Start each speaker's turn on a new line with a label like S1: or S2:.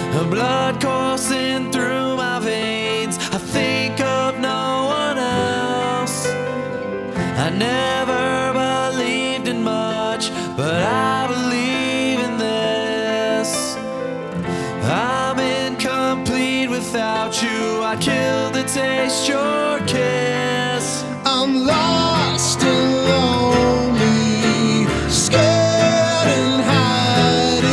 S1: blood coursing through my veins. I think of no one else. I never believed in much, but I believe in this. I'm incomplete without you. I'd kill to taste your kiss.
S2: I'm lost.